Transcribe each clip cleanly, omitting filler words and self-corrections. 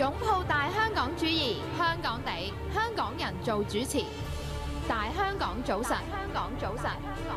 擁抱大香港主義，香港地，香港人做主持。大香港早晨，香港早晨，香港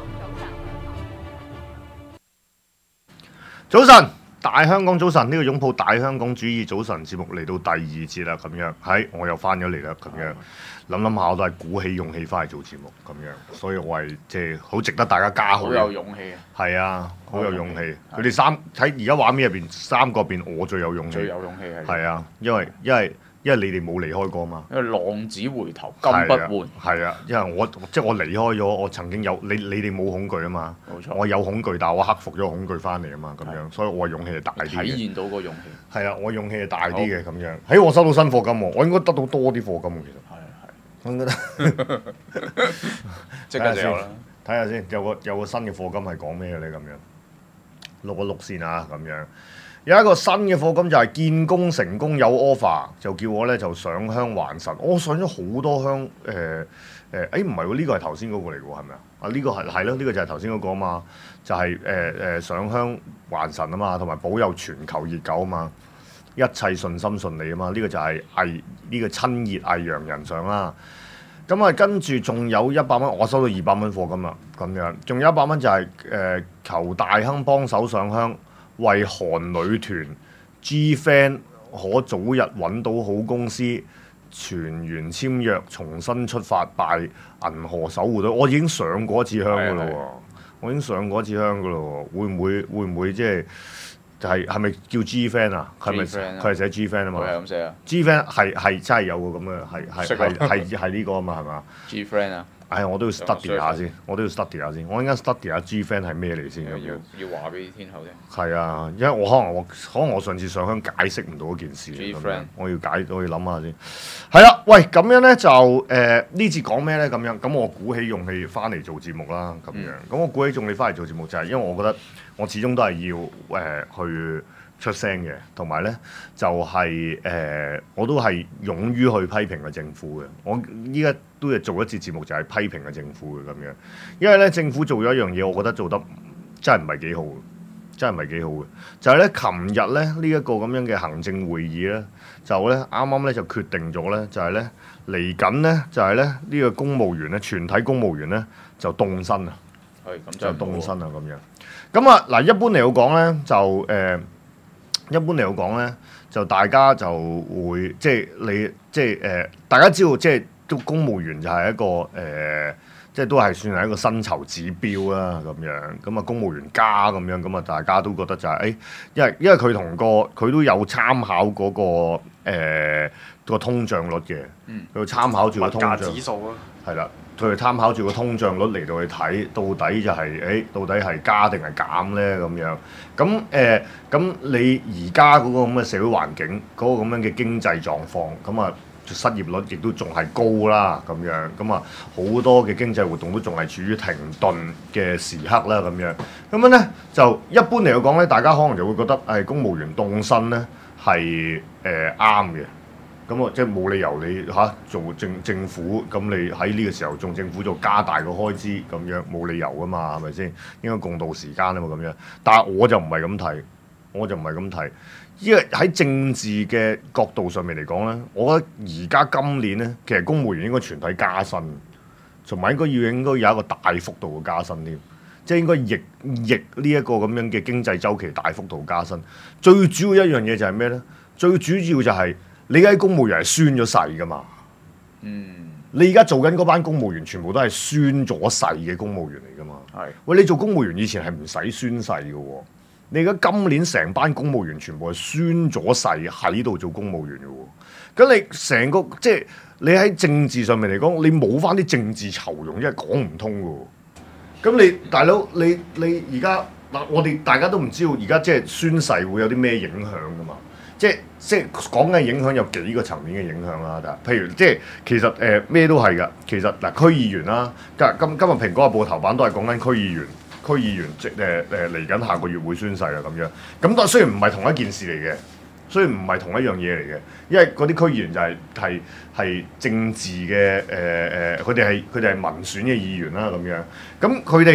早晨。 早晨，大香港早晨，呢個擁抱大香港主義早晨節目嚟到第二節啦，咁樣係我又翻咗嚟啦，咁樣諗下我都係鼓起勇氣翻嚟做節目咁樣，所以我係即係好值得大家加好。 好有勇氣啊！ 係啊，好有勇氣。佢哋三喺而家畫面入邊三個入邊，我最有勇氣。 最有勇氣係。 係啊，因為你哋冇離開過嘛。 因為浪子回頭金不換。 係啊，因為我離開咗，我曾經有你哋冇恐懼啊嘛。 冇錯。 我有恐懼，但係我克服咗恐懼翻嚟啊嘛，咁樣，所以我勇氣係大啲嘅。 體現到個勇氣。 係啊，我勇氣係大啲嘅咁樣。喺我收到新課金喎，我應該得到多啲課金喎，其實。我應該得。 即刻就有啦。 睇下先，有個新嘅課金係講咩嘅咧？咁樣錄一錄先啊，咁樣。有一個新嘅課金就係建工成功有 offer， 就叫我咧就上香還神。我上咗好多香，唔係喎，呢個係頭先嗰個嚟嘅喎，係咪啊？啊呢個係咯，呢個就係頭先嗰個啊嘛，就係上香還神啊嘛，同埋保佑全球熱狗啊嘛，一切順心順利啊嘛，呢個就係呢個親熱毅洋人上啦。咁啊，跟住仲有100蚊，我收到200蚊課金啦，咁樣，仲有100蚊就係求大亨幫手上香。為韓女團 G-Fan 可早日揾到好公司，全員簽約，重新出發，拜銀河守護隊。我已經上過一次香噶啦喎，我已經上過一次香噶啦喎，會唔會即係係咪叫 G-Fan 啊？係咪佢係寫 G-Fan 啊嘛？ 佢係咁寫啊。 G-Fan 係真係有個咁嘅係呢個啊嘛係嘛 ？G-Friend 啊。 我都要 study 下先，我應該 study 下 G-Fan 係咩嚟先咁樣。 要話俾天后聽。係啊，因為可能我上次上香解釋唔到嗰件事。 G-Friend 我要諗下先。係啦，喂，咁樣咧就呢次講咩咧？咁樣咁我鼓起勇氣翻嚟做節目啦，咁樣。咁我鼓起勇氣翻嚟做節目就係因為我覺得我始終都係要去出聲嘅，同埋咧就係我都係勇於去批評嘅政府嘅。我依家都係做一節節目，就係批評嘅政府嘅咁樣。因為咧政府做咗一樣嘢，我覺得做得真係唔係幾好，就係咧琴日咧呢一個咁樣嘅行政會議咧，就咧啱啱咧就決定咗咧，就係咧嚟緊咧就係咧呢個公務員咧全體公務員咧就凍薪啊， 咁就凍薪啊咁樣。咁啊嗱，一般嚟講咧就一般嚟講咧，就大家就會大家知道即係都公務員就係一個即係都係算係一個薪酬指標啦咁樣。咁啊公務員加咁樣，咁啊大家都覺得就係因為佢都有參考嗰個通脹率嘅，佢參考住個通脹指數啊， 係啦。佢哋參考住個通脹率嚟到去睇，到底就係到底係加定係減咧咁樣。咁你而家嗰個咁嘅社會環境，嗰個咁樣嘅經濟狀況，咁啊失業率亦都仲係高啦咁樣。咁啊好多嘅經濟活動都仲係處於停頓嘅時刻啦咁樣。咁樣咧就一般嚟講咧，大家可能就會覺得公務員凍薪咧係啱嘅。咁即係冇理由你做政府，咁你喺呢個時候做政府就加大個開支咁樣，冇理由噶嘛，係咪先？應該共度時間啊嘛咁樣。但係我就唔係咁睇，因為喺政治嘅角度上面嚟講咧，我覺得而家今年咧，其實公務員應該全體加薪，同埋應該有一個大幅度嘅加薪添，即係應該逆呢一個咁樣嘅經濟週期大幅度加薪。最主要一樣嘢就係咩咧？最主要就係你而家公務員係宣咗誓噶嘛？你而家做緊嗰班公務員全部都係宣咗誓嘅公務員嚟噶嘛？喂，你做公務員以前係唔使宣誓嘅喎，你而家今年成班公務員全部係宣咗誓喺度做公務員嘅喎，咁你成個即係你喺政治上面嚟講，你冇翻啲政治酬庸，因為講唔通嘅喎。咁你大佬你而家嗱，我哋大家都唔知道而家即係宣誓會有啲咩影響噶嘛？即係講緊影響有幾個層面嘅影響啦，譬如即係其實咩都係㗎。其實嗱，區議員啦，今日蘋果日報頭版都係講緊區議員即嚟緊下個月會宣誓啊咁樣。咁但係雖然唔係同一件事嚟嘅，雖然唔係同一樣嘢嚟嘅，因為嗰啲區議員就係政治嘅佢哋係民選嘅議員啦咁樣。咁佢哋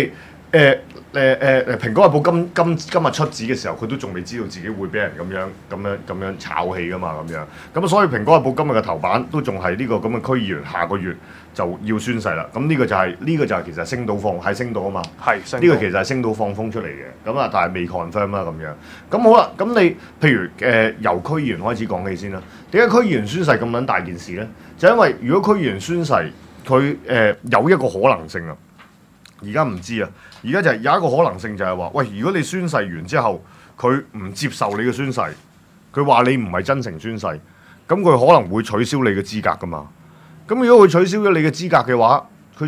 蘋果日報今日出紙嘅時候，佢都仲未知道自己會俾人咁樣炒起噶嘛咁樣。咁所以蘋果日報今日嘅頭版都仲係呢個咁嘅區議員下個月就要宣誓啦。咁呢個就係其實星島係星島啊嘛。 係呢個其實係星島放風出嚟嘅。咁啊，但係未 confirm 啦咁樣。咁好啦，咁你譬如由區議員開始講起先啦。點解區議員宣誓咁撚大件事咧？就因為如果區議員宣誓，佢有一個可能性啊。而家唔知啊，而家就係有一個可能性就係話，喂，如果你宣誓完之後，佢唔接受你嘅宣誓，佢話你唔係真誠宣誓，咁佢可能會取消你嘅資格噶嘛。咁如果佢取消咗你嘅資格嘅話，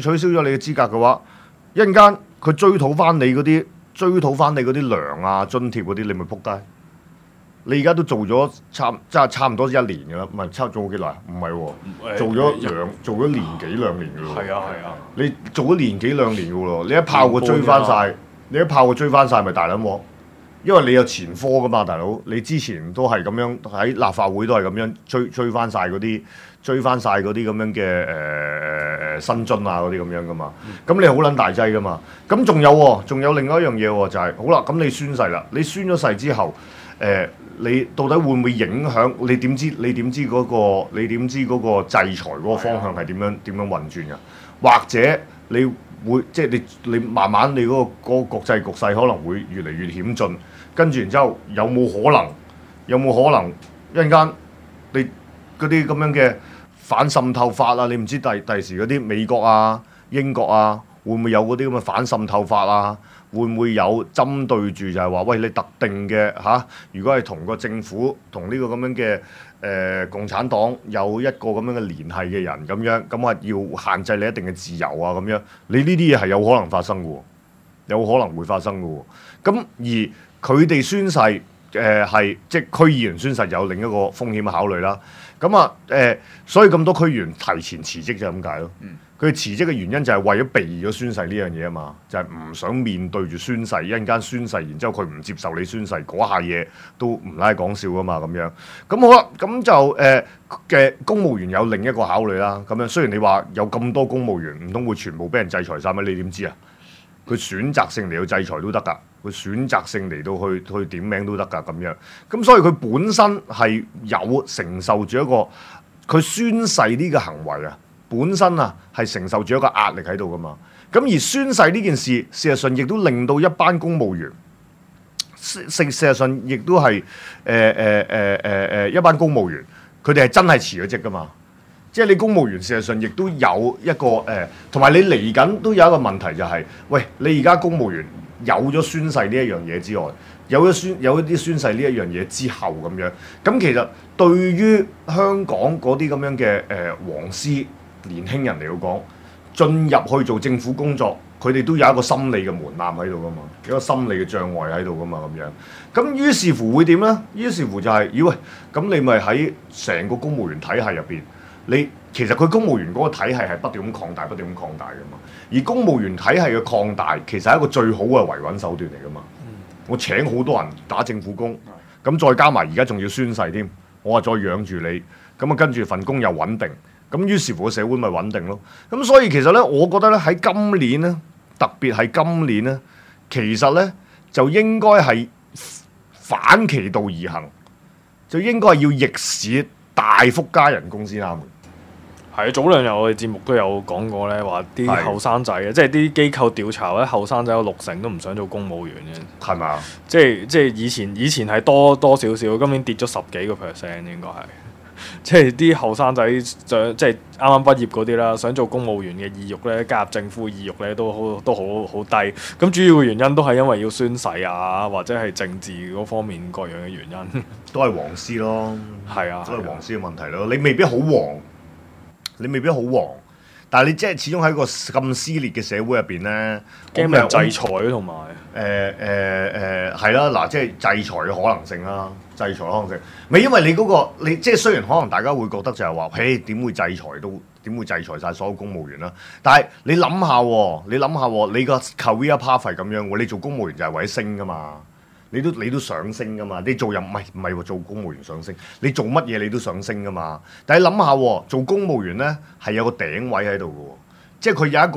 一陣間佢追討翻你嗰啲糧啊津貼嗰啲，你咪仆街。你而家都做咗差唔多1年㗎啦，唔係做咗幾耐？唔係喎，做咗年幾兩年㗎咯。 係啊， 你做咗年幾兩年㗎咯，你一炮過追翻晒，咪大撚鑊。因為你有前科㗎嘛，大佬，你之前都係咁樣喺立法會都係咁樣追翻晒嗰啲咁樣嘅薪津啊嗰啲咁樣㗎嘛。咁你好撚大劑㗎嘛。咁仲有另外一樣嘢喎，就係好啦，咁你宣誓啦，你宣咗誓之後。你到底會唔會影響？你點知嗰個制裁嗰個方向係點樣運轉㗎？或者你會即係你慢慢你嗰個國際局勢可能會越嚟越險峻，跟住然之後有冇可能一陣間你嗰啲咁樣嘅反滲透法啊？你唔知第時嗰啲美國啊、英國啊會唔會有嗰啲咁嘅反滲透法啊？會唔會有針對住就係話，喂，你特定嘅如果係同個政府同呢個咁樣嘅共產黨有一個咁樣嘅聯繫嘅人咁樣，咁啊要限制你一定嘅自由啊咁樣，你呢啲嘢係有可能發生嘅喎，有可能會發生嘅喎。咁而佢哋宣誓係即係區議員宣誓有另一個風險嘅考慮啦。咁啊所以咁多區議員提前辭職就係咁解咯。佢辭職嘅原因就係為咗避咗宣誓呢樣嘢啊嘛，就係唔想面對住宣誓，一陣間宣誓，然之後佢唔接受你宣誓嗰下嘢都唔拉講笑噶嘛咁樣。咁好啦，咁就嘅公務員有另一個考慮啦。咁樣雖然你話有咁多公務員，唔通會全部俾人制裁晒咩？你點知啊？佢選擇性嚟到制裁都得㗎，佢選擇性嚟到去點名都得㗎咁樣。咁所以佢本身係有承受住一個佢宣誓呢個行為啊。本身啊係承受住一個壓力喺度噶嘛，咁而宣誓呢件事，事實上亦都令到一班公務員，事實上亦都係一班公務員，佢哋係真係辭咗職噶嘛，即係你公務員事實上亦都有一個同埋你嚟緊都有一個問題就係，喂，你而家公務員有咗宣誓呢一樣嘢之外，有一啲宣誓呢一樣嘢之後咁樣，咁其實對於香港嗰啲咁樣嘅黃絲年輕人嚟到講，進入去做政府工作，佢哋都有一個心理嘅門檻喺度噶嘛，有一個心理嘅障礙喺度噶嘛咁樣。咁於是乎會點呢？於是乎就係，喂，咁你咪喺成個公務員體系入邊，你其實佢公務員嗰個體系係不斷咁擴大，不斷咁擴大噶嘛。而公務員體系嘅擴大，其實係一個最好嘅維穩手段嚟噶嘛。我請好多人打政府工，咁再加埋而家仲要宣誓添，我話再養住你，咁啊跟住份工又穩定。咁於是乎個社會咪穩定咯。咁所以其實咧，我覺得咧喺今年咧，特別係今年咧，其實咧就應該係反其道而行，就應該係要逆市大幅加人工先啱。 係啊，早兩日我哋節目都有講過咧，話啲後生仔即係啲機構調查咧，後生仔有60%都唔想做公務員嘅，係咪？即係以前係多少少，今年跌咗10幾個%應該係。即係啲後生仔想即係啱啱畢業嗰啲啦，想做公務員嘅意欲咧，加入政府意欲咧都好低。咁主要嘅原因都係因為要宣誓啊，或者係政治嗰方面各樣嘅原因， 都係黃絲咯。係啊，都係黃絲嘅問題咯。你未必好黃，但係你即係始終喺個咁撕裂嘅社會入邊咧，驚俾人制裁同埋係啦，嗱，即係制裁嘅可能性啦。制裁可能性，咪因為你嗰個你即係雖然可能大家會覺得就係話，嘿，點會制裁晒所有公務員啦？但係你諗下喎，你個 career path 係咁樣喎，你做公務員就係為咗升噶嘛，你都想升噶嘛，你做人唔係喎，做公務員想升，你做乜嘢你都想升噶嘛。但係諗下喎，做公務員咧係有個頂位喺度嘅喎，即係佢有一個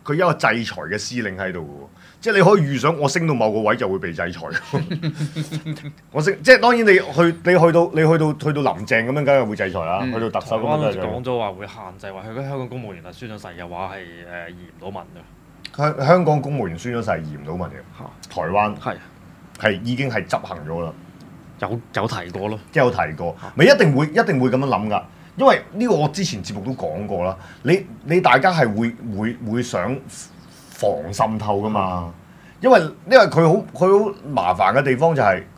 佢有一個制裁嘅司令喺度喎。即係你可以預想，我升到某個位就會被制裁。我升，即係當然你去到林鄭咁樣，梗係會制裁啦。去到特首咁樣就講咗話會限制，話佢香港公務員係宣咗誓，又話係移唔到民嘅。 香港公務員宣咗誓移唔到民嘅，台灣係已經係執行咗啦。 有提過咯， 即係有提過，咪一定會咁樣諗㗎。因為呢個我之前節目都講過啦。你大家係會想防滲透㗎嘛？因為佢好麻煩嘅地方就係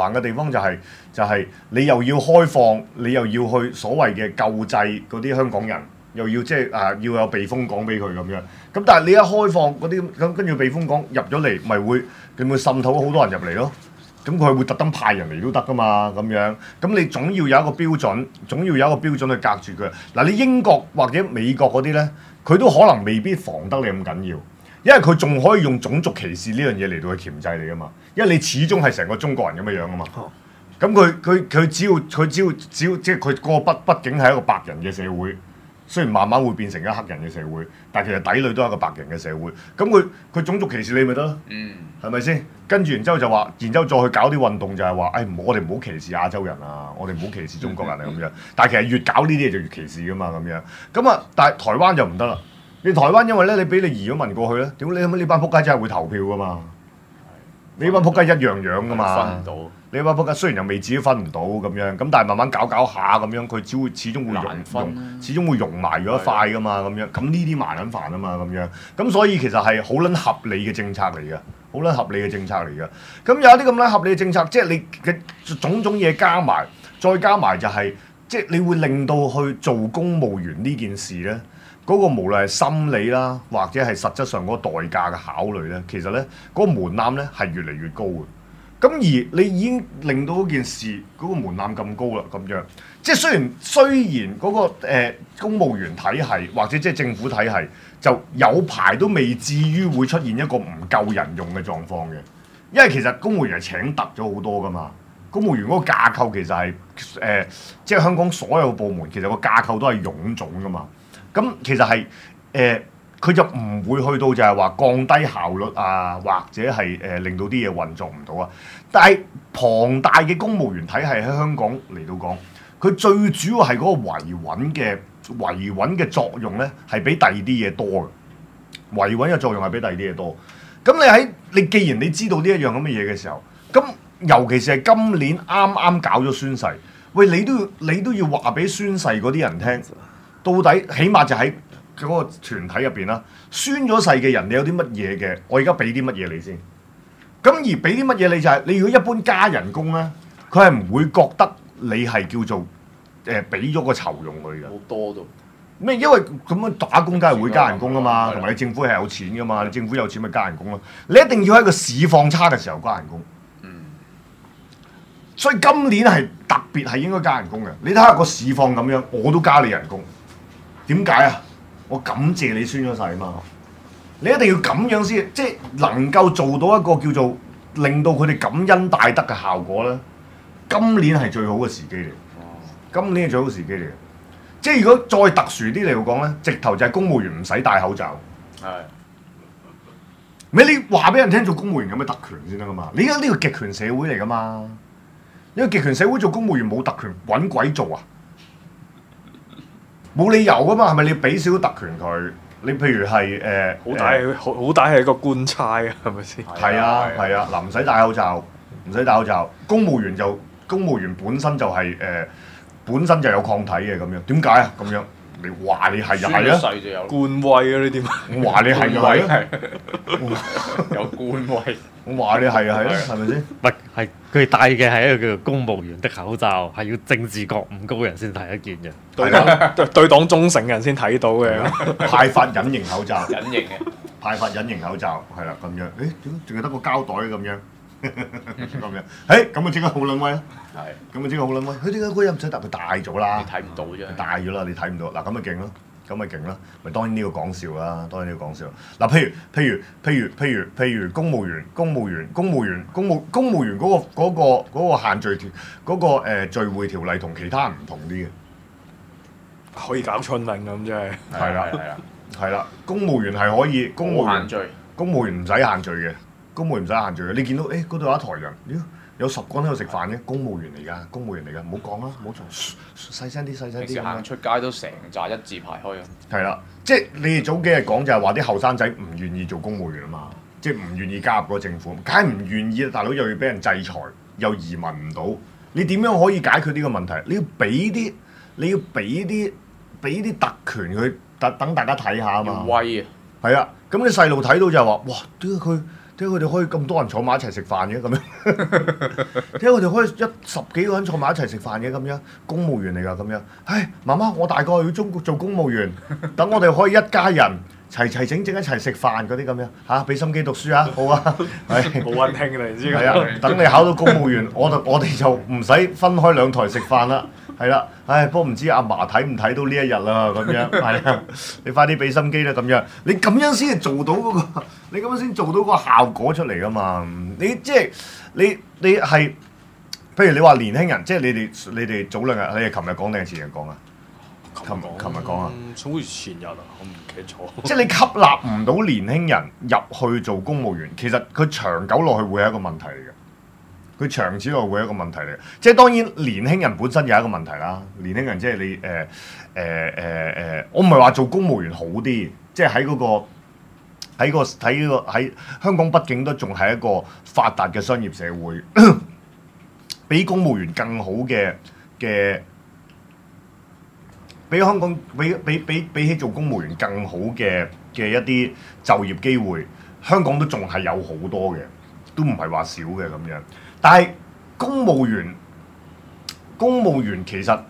你又要開放，你又要去所謂嘅救濟嗰啲香港人，又要即係要有避風港俾佢咁樣。咁但係你一開放嗰啲咁，跟住避風港入咗嚟，咪會滲透好多人入嚟咯。咁佢會特登派人嚟都得噶嘛，咁樣。咁你總要有一個標準，去隔住佢。嗱，你英國或者美國嗰啲咧，佢都可能未必防得你咁緊要，因為佢仲可以用種族歧視呢樣嘢嚟到去鉗制你噶嘛。因為你始終係成個中國人咁樣啊嘛。咁佢只要即係佢嗰個畢竟係一個白人嘅社會。雖然慢慢會變成一個黑人嘅社會，但係其實底裏都係一個白人嘅社會。咁佢種族歧視你咪得咯，係咪先？跟住然之後就話，然之後再去搞啲運動就係話，我哋唔好歧視亞洲人啊，我哋唔好歧視中國人啊咁樣。但係其實越搞呢啲嘢就越歧視噶嘛咁樣。咁啊，但係台灣就唔得啦。你台灣因為咧，你俾你移咗民過去咧，屌你呢班仆街真係會投票噶嘛？呢班仆街一樣噶嘛？ 分唔到。 你班仆街雖然又未至於分唔到咁樣，咁但係慢慢搞下咁樣，佢始終會融埋咗一塊噶嘛咁樣。咁呢啲麻撚煩啊嘛咁樣。咁所以其實係好撚合理嘅政策嚟嘅，好撚合理嘅政策嚟嘅。咁有啲咁撚合理嘅政策，即係你嘅種種嘢加埋，再加埋就係即係你會令到去做公務員呢件事咧，嗰個無論係心理啦，或者係實質上嗰個代價嘅考慮咧，其實咧嗰個門檻咧係越嚟越高嘅。咁而你已經令到嗰件事嗰個門檻咁高啦，咁樣即係雖然嗰個公務員體系或者即係政府體系就有排都未至於會出現一個唔夠人用嘅狀況嘅，因為其實公務員係請突咗好多噶嘛，公務員嗰個架構其實係即係香港所有部門其實個架構都係臃腫噶嘛，咁其實係佢就唔會去到就係話降低效率啊，或者係令到啲嘢運作唔到啊。但係龐大嘅公務員體系喺香港嚟到講，佢最主要係嗰個維穩嘅作用咧，係比第二啲嘢多嘅。維穩嘅作用係比第二啲嘢多。咁你既然你知道呢一樣咁嘅嘢嘅時候，咁尤其是係今年啱啱搞咗宣誓，喂你都要話俾宣誓嗰啲人聽，到底起碼就喺嗰個團體入邊啦，宣咗誓嘅人，你有啲乜嘢嘅？我而家俾啲乜嘢你先？咁而俾啲乜嘢你就係、你如果一般加人工咧，佢係唔會覺得你係叫做俾咗個酬用佢嘅。 好多都咩？因為咁樣打工梗係會加人工噶嘛，同埋你政府係有錢噶嘛，你政府有錢咪加人工咯。你一定要喺個市況差嘅時候加人工。所以今年係特別係應該加人工嘅。你睇下個市況咁樣，我都加你人工。點解啊？我感謝你宣咗誓嘛，你一定要咁樣先，即係能夠做到一個叫做令到佢哋感恩戴德嘅效果咧。今年係最好嘅時機嚟，今年係最好嘅時機嚟嘅。即係如果再特殊啲嚟講咧，直頭就係公務員唔使戴口罩。係。你話俾人聽做公務員有咩特權先得噶嘛？你而家呢個極權社會嚟噶嘛？呢個極權社會做公務員冇特權，揾鬼做啊！冇理由噶嘛，係咪你要俾少少特權佢？你譬如係好大係一個官差啊，係咪先？ 係啊，嗱唔使戴口罩，唔使戴口罩。公務員本身就係本身就有抗體嘅咁樣，點解啊？咁樣你話你係就係啊？ 官威啊呢啲， 我話你係就係啊， 有官威。 我話你係就係啊，係咪先？ 唔係佢戴嘅係一個叫做公務員的口罩，係要政治覺悟高人先睇得見嘅， 對黨忠誠人先睇到嘅。 派發隱形口罩， 隱形嘅， 派發隱形口罩係啦咁樣。誒點解淨係得個膠袋咁樣？咁樣，咁啊即刻好撚威啊！係，咁啊即刻好撚威。佢點解嗰日唔使戴？佢戴咗啦， 你睇唔到啫， 戴咗啦，你睇唔到。嗱咁咪勁咯，咁咪勁啦。咪當然呢個講笑啦，當然呢個講笑。嗱，譬如公務員嗰個限聚條嗰個聚會條例同其他人唔同啲嘅， 可以搞春運咁真係。 係啦， 係啦，公務員係可以，公務員限聚， 公務員唔使限聚嘅，公務員唔使限聚嘅。你見到嗰度有一台人，有10個人喺度食飯嘅，公務員嚟㗎，公務員嚟㗎，唔好講啦，唔好嘈，細聲啲，細聲啲。 平時行出街都成紮一字排開啊！ 係啦，即係你哋早幾日講就係話啲後生仔唔願意做公務員啊嘛，即係唔願意加入嗰個政府，梗係唔願意，大佬又要俾人制裁，又移民唔到，你點樣可以解決呢個問題？你要俾啲特權佢，等大家睇下啊嘛。 威啊！ 係啊，咁你細路睇到就係話，哇！點解佢哋可以咁多人坐埋一齊食飯嘅咁樣？點解佢哋可以10幾個人坐埋一齊食飯嘅咁樣？公務員嚟㗎咁樣。唉，媽媽，我大個要做公務員，等我哋可以一家人齊整一齊食飯嗰啲咁樣嚇，俾心機讀書啊，好啊，係好溫馨㗎，你知係啊，等你考到公務員，我哋就唔使分開兩台食飯啦。係啦，唉，不過唔知阿嫲睇唔睇到呢一日啦，咁樣係啊，你快啲俾心機啦，咁樣你咁樣先係做到嗰個，你咁樣先做到個效果出嚟噶嘛？你即係你係，譬如你話年輕人，即係你哋早2日，你係琴日講定係前日講啊？琴日講啊？ 好似前日啊，我唔記得咗。 即係你吸納唔到年輕人入去做公務員，其實佢長久落去會係一個問題嚟嘅。佢長此落會係一個問題嚟嘅，即係當然年輕人本身有一個問題啦。年輕人即係你我唔係話做公務員好啲，即係喺香港，畢竟都仲係一個發達嘅商業社會，比公務員更好嘅，比香港比起做公務員更好嘅一啲就業機會，香港都仲係有好多嘅，都唔係話少嘅咁樣。但係公務員其實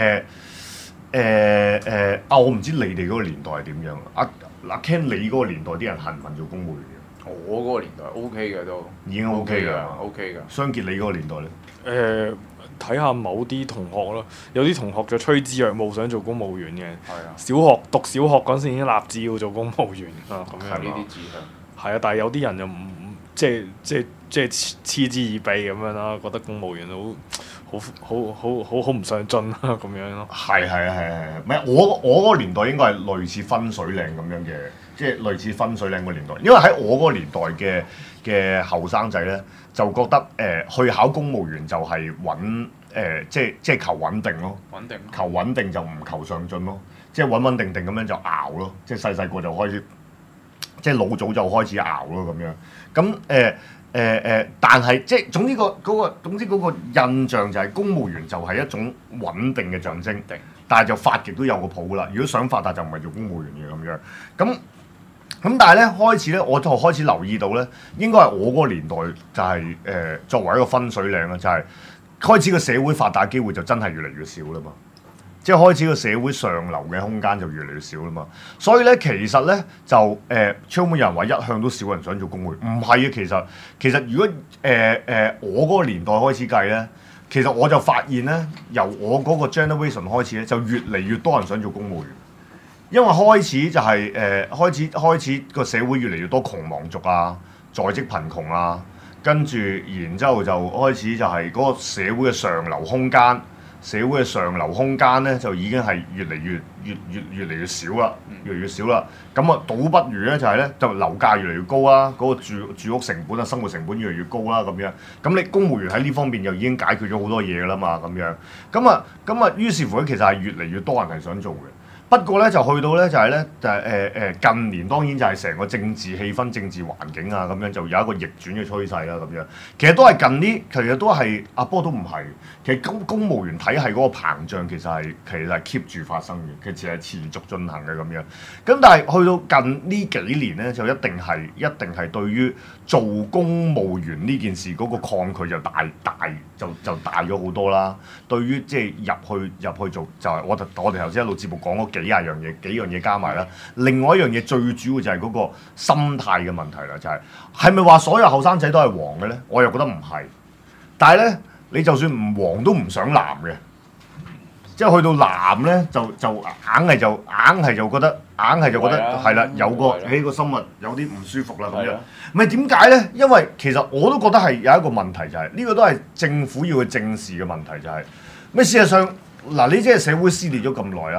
我唔知你哋嗰個年代係點樣。阿 Ken 你嗰個年代啲人恨唔恨做公務員嘅？ 我嗰個年代 OK 嘅都已經 OK 㗎 ，OK 㗎。 雙傑你嗰個年代咧？ 睇下某啲同學咯，有啲同學就趨之若鶩想做公務員嘅。 係啊。 讀小學嗰陣時已經立志要做公務員啊，咁樣。 呢啲志向。 係啊，但係有啲人就唔即係嗤之以鼻咁樣啦，覺得公務員好唔上進啦咁樣咯。 係，唔係我嗰個年代應該係類似分水嶺咁樣嘅，即係類似分水嶺個年代。因為喺我嗰個年代嘅後生仔咧，就覺得去考公務員就係揾即係求穩定咯，求穩定就唔求上進咯，即係穩定咁樣就熬咯，即係細個就開始，即係老早就開始熬咯咁樣。咁但係即係總之嗰個印象就係公務員就係一種穩定嘅象徵，但係就發極都有個譜啦。如果想發達就唔係做公務員嘅咁樣。咁但係咧開始咧，我就開始留意到咧，應該係我嗰個年代就係作為一個分水嶺啦，就係開始個社會發達機會就真係越嚟越少啦嘛。即係開始個社會上流嘅空間就越嚟越少啦嘛，所以咧其實咧就超冇人話一向都少人想做公務員，唔係啊，其實如果我嗰個年代開始計咧，其實我就發現咧，由我嗰個 generation 開始咧，就越嚟越多人想做公務員，因為開始就係開始個社會越嚟越多窮忙族啊，在職貧窮啊，跟住然之後就開始就係嗰個社會嘅上流空間。社會嘅上流空間咧，就已經係越嚟越少啦，越嚟越少啦。咁啊，倒不如咧就係咧，就樓價越嚟越高啦，嗰個住屋成本啊，生活成本越嚟越高啦，咁樣。咁你公務員喺呢方面又已經解決咗好多嘢㗎啦嘛，咁樣。咁啊，於是乎咧，其實係越嚟越多人係想做嘅。不過咧，就去到咧就係咧，就係近年當然就係成個政治氣氛、政治環境啊咁樣就有一個逆轉嘅趨勢啦咁樣。其實都係近呢，其實都係不過都唔係。其實公務員體系嗰個膨脹其實係 keep 住發生嘅，其實係持續進行嘅咁樣。咁但係去到近呢幾年咧，就一定係對於做公務員呢件事嗰個抗拒就大咗好多啦。對於即係入去做就係我哋頭先一路節目講嗰幾樣嘢加埋啦。另外一樣嘢最主要就係嗰個心態嘅問題啦，就係咪話所有後生仔都係黃嘅咧？我又覺得唔係。但係咧，你就算唔黃都唔想藍嘅，即係去到藍咧就硬係就覺得係啦，有個喺個心物有啲唔舒服啦咁樣。唔係點解咧？因為其實我都覺得係有一個問題，就係呢個都係政府要去正視嘅問題，就係咩？事實上嗱，你即係社會撕裂咗咁耐啦，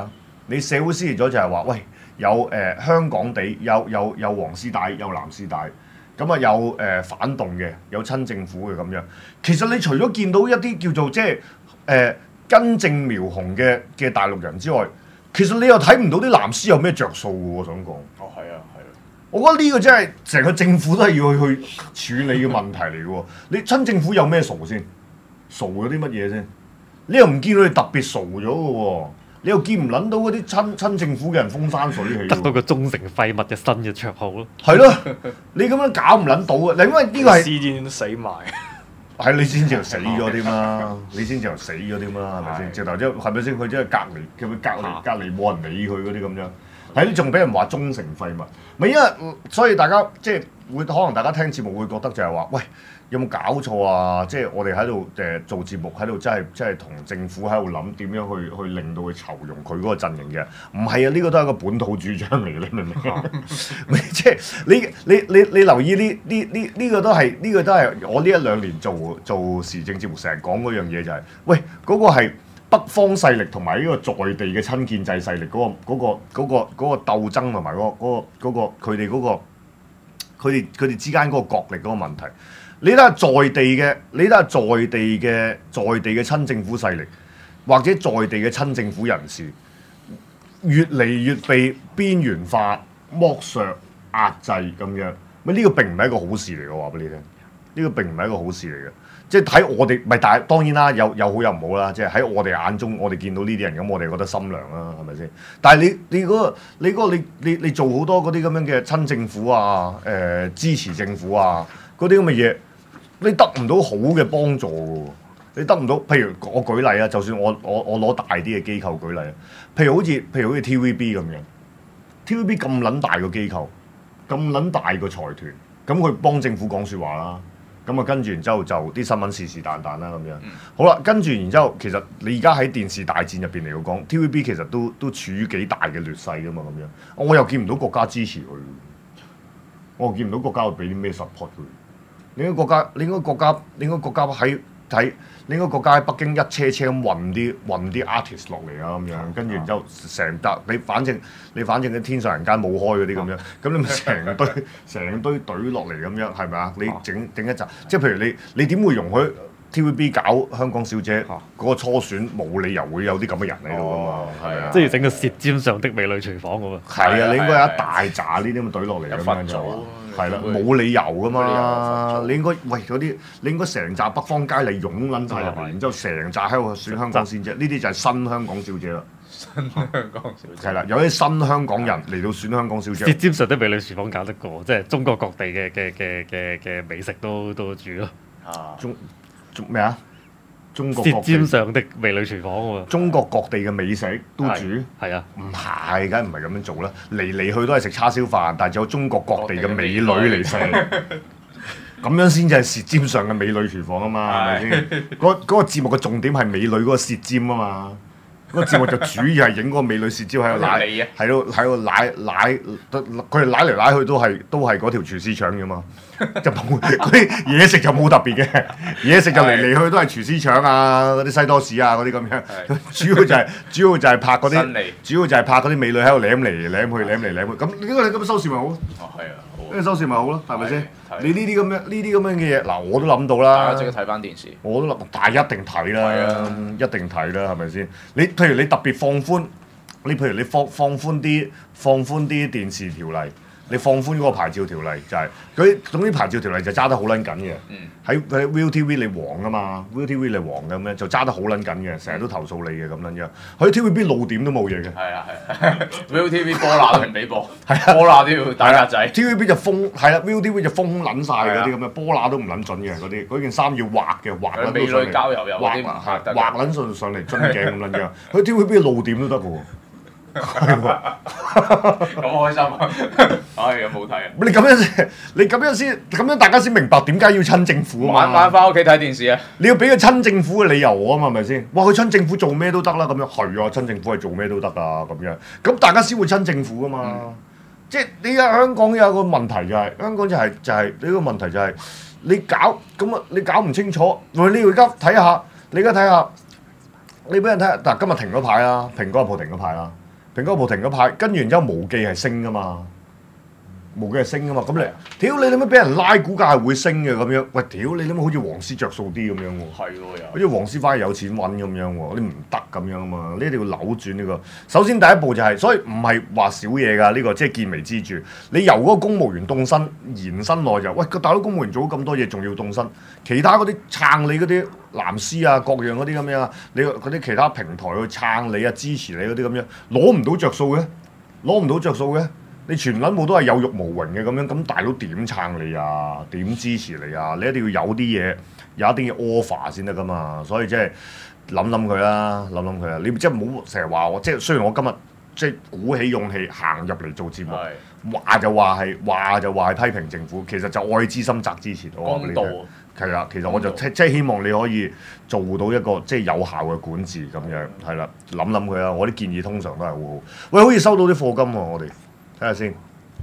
你社會撕裂咗就係話，喂有香港地有黃絲帶有藍絲帶，咁啊有反動嘅，有親政府嘅咁樣。其實你除咗見到一啲叫做即係根正苗紅嘅大陸人之外，其實你又睇唔到啲藍絲有咩着數嘅喎，我想講。 哦，係啊，係啊。 我覺得呢個真係成個政府都係要去處理嘅問題嚟嘅喎。你親政府有咩傻先？傻咗啲乜嘢先？你又唔見佢哋特別傻咗嘅喎。你又見唔撚到嗰啲親政府嘅人風生水起， 得到個忠誠廢物嘅新嘅綽號咯。 係咯，你咁樣搞唔撚到啊！你因為呢個係司戰死埋， 係你先至死咗添啦，你先至死咗添啦，係咪先？直頭即係咪先？佢真係隔離冇人理佢嗰啲咁樣，係你仲俾人話忠誠廢物，咪因為所以大家即係會可能大家聽節目會覺得就係話，喂。有冇搞錯啊？即係我哋喺度做節目，喺度真係同政府喺度諗點樣去令到佢酬庸佢嗰個陣營嘅，唔係啊！呢個都係一個本土主張嚟嘅，你明唔明啊？即係你留意呢個都係我呢1-2年做時政節目成日講嗰樣嘢就係，喂嗰個係北方勢力同埋呢個在地嘅親建制勢力嗰個鬥爭同埋佢哋之間嗰個角力嗰個問題。你睇下在地嘅親政府勢力，或者在地嘅親政府人士，越嚟越被邊緣化、剝削、壓制咁樣。呢個並唔係一個好事嚟嘅，我話俾你聽。呢個並唔係一個好事嚟嘅。即係喺我哋，咪但係當然啦，有好有唔好啦。即係喺我哋眼中，我哋見到呢啲人咁，我哋覺得心涼啦，係咪先？但係你做好多嗰啲咁樣嘅親政府啊、支持政府啊嗰啲咁嘅嘢。你得唔到好嘅幫助喎，你得唔到。譬如我舉例啊，就算我攞大啲嘅機構舉例啊，譬如好似 TVB 咁樣 ，TVB 咁撚大個機構，咁撚大個財團，咁佢幫政府講説話啦，咁啊跟住然之後就啲新聞是是但但啦咁樣。好啦，跟住然之後，其實你而家喺電視大戰入邊嚟講 ，TVB 其實都處於幾大嘅劣勢噶嘛咁樣。我又見唔到國家支持佢，我又見唔到國家會俾啲咩 support 佢。你應該國家喺北京一車車咁運啲 artist 落嚟啊咁樣，跟住然之後成笪你反正啲天上人間冇開嗰啲咁樣，咁你咪成堆隊落嚟咁樣係咪啊？你整一集，即係譬如你點會容許 TVB 搞香港小姐嗰個初選，冇理由會有啲咁嘅人喺度噶嘛？係啊， 即係整個舌尖上的美女廚房咁啊！ 係啊，你應該有一大紮呢啲咁嘅隊落嚟咁樣就。係啦，冇理由噶嘛！你應該你應該成紮北方佳麗湧撚晒入嚟，然之後成紮喺度選香港小姐，呢啲就係新香港小姐啦。 新香港小姐係啦，有啲新香港人嚟到選香港小姐。 舌尖上的美女廚房搞得過，即係中國各地嘅美食都煮咯。 中咩啊？ 舌尖上的美女廚房喎， 中國各地嘅美食都煮， 係啊， 唔係，梗係唔係咁樣做啦。嚟去都係食叉燒飯，但係有中國各地嘅美女嚟食，咁樣先至係舌尖上嘅美女廚房啊嘛，係咪先？嗰個節目嘅重點係美女嗰個舌尖啊嘛。嗰個節目就主要係影嗰個美女舌尖喺度舐，喺度舐，佢哋舐嚟舐去都係嗰條廚師腸嘅嘛，就冇嗰啲嘢食就冇特別嘅，嘢食就嚟去都係廚師腸啊，嗰啲西多士啊嗰啲咁樣，主要就係拍嗰啲美女喺度舐嚟舐去，咁呢個收視咪好咯？ 哦，係啊， 呢個收視咪好咯，係咪先？你呢啲咁樣嘅嘢，嗱我都諗到啦。 大家即刻睇翻電視。我都諗， 但係一定睇啦，一定睇啦，係咪先？譬如你特別放寬，譬如你放寬啲電視條例，你放寬嗰個牌照條例就係總之牌照條例就揸得好撚緊嘅。喺 ViuTV 你黃啊嘛 ，ViuTV 你黃嘅咁樣就揸得好撚緊嘅，成日都投訴你嘅咁撚樣。喺 TVB 露點都冇嘢嘅。係啊 ViuTV 波乸都唔俾播，波乸都要打格仔。 TVB 就封ViuTV 就封撚晒嗰啲咁嘅，波乸都唔撚準嘅嗰件衫要畫嘅，畫撚美女交友有啲畫撚上嚟樽頸咁撚樣。喺 TVB 露點都得嘅喎。 咁開心啊！唉，有冇睇啊？ 你咁樣大家先明白點解要親政府啊嘛！ 晚晚翻屋企睇電視啊！ 你要俾個親政府嘅理由我啊嘛，係咪先？哇！佢親政府做咩都得啦，咁樣係啊，親政府係做咩都得啊，咁樣咁大家先會親政府噶嘛。即係你而家香港有個問題就係，香港就係呢個問題就係你搞咁啊，你搞唔清楚。你而家睇下，你俾人睇下，嗱今日停咗牌啦，蘋果日報停咗牌啦。 蘋果部停咗牌，跟住然之後無記係升噶嘛。無記係升噶嘛，咁你屌你諗乜俾人拉股價係會升嘅咁樣？喂，屌你諗乜好似黃絲着數啲咁樣喎？ 係喎， 好似黃絲反而有錢揾咁樣喎，你唔得咁樣啊嘛！你一定要扭轉呢個。首先第一步就係，所以唔係話少嘢㗎，呢個即係見微知著。你由嗰個公務員凍薪延伸內就，喂個大佬公務員做咗咁多嘢，仲要凍薪，其他嗰啲撐你嗰啲藍絲啊各樣嗰啲咁樣啊，你嗰啲其他平台去撐你啊支持你嗰啲咁樣，攞唔到着數嘅，攞唔到着數嘅。你全撚部都係有辱無榮嘅咁樣，咁大佬點撐你啊？點支持你啊？你一定要有啲嘢，有一定要 offer 先得噶嘛。所以即係諗諗佢啦，諗諗佢啊！你即係唔好成日話我，即係雖然我今日即係鼓起勇氣行入嚟做節目，話就話係批評政府，其實就愛之深責之切。我話俾你聽，係啦，其實我就即係希望你可以做到一個即係有效嘅管治咁樣，係啦，諗諗佢啊！我啲建議通常都係好好。喂，好似收到啲課金喎，我哋。睇下先，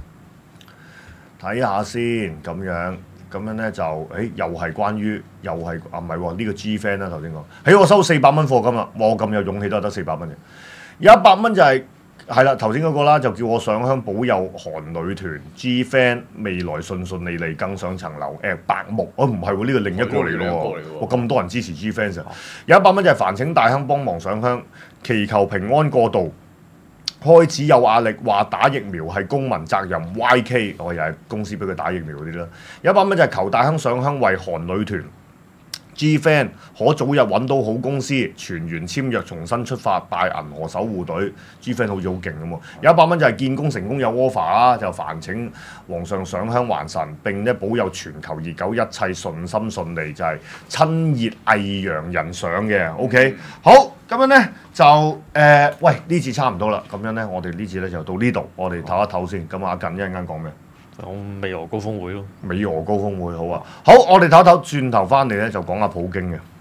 咁樣咧就，又係關於，又係唔係喎？呢個 G fan 啦頭先講，我收400蚊課金啦，我咁有勇氣都係得400蚊嘅，有100蚊就係啦頭先嗰個啦，就叫我上香保佑韓女團 G fan 未來順順利利更上層樓，白木，唔係喎，呢個另一個嚟咯喎，我咁多人支持 G fans 啊，有100蚊就係煩請大亨幫忙上香，祈求平安過渡。開始有壓力，話打疫苗係公民責任 ，YK 我又係公司俾佢打疫苗嗰啲啦。有100蚊就係求大亨上香為韓女團 G fan 可早日揾到好公司，全員簽約重新出發，拜銀河守護隊 G fan 好似好勁咁喎。有100蚊就係建功成功有 offer 啦，就煩請皇上上香還神，並咧保佑全球熱狗一切順心順利，就係親熱毅揚人上嘅。OK， 好。咁樣咧就喂呢次差唔多啦，咁樣咧我哋呢次咧就到呢度，我哋唞一唞先。咁阿近一陣間講咩？ 講美俄高峰會咯。 美俄高峰會好啊，好，我哋唞一唞，轉頭翻嚟咧就講下普京嘅。